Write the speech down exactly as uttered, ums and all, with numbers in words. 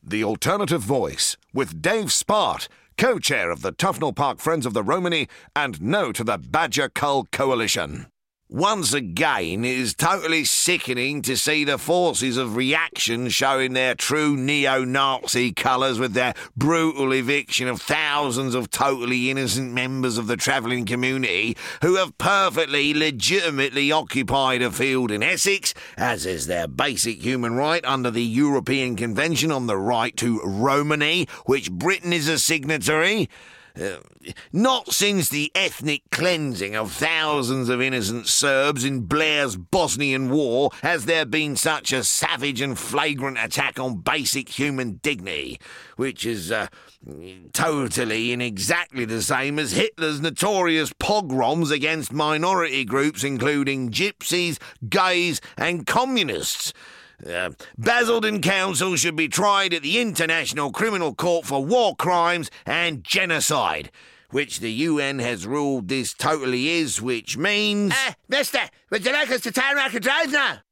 The Alternative Voice, with Dave Spart, co-chair of the Tufnell Park Friends of the Romany and no to the Badger Cull Coalition. Once again, it is totally sickening to see the forces of reaction showing their true neo-Nazi colours with their brutal eviction of thousands of totally innocent members of the travelling community who have perfectly legitimately occupied a field in Essex, as is their basic human right under the European Convention on the Right to Romany, which Britain is a signatory. Uh, not since the ethnic cleansing of thousands of innocent Serbs in Blair's Bosnian War has there been such a savage and flagrant attack on basic human dignity, which is uh, totally and exactly the same as Hitler's notorious pogroms against minority groups including gypsies, gays and communists. Uh, Basildon Council should be tried at the International Criminal Court for war crimes and genocide, which the U N has ruled this totally is, which means... Uh, mister, would you like us to turn back and drive now?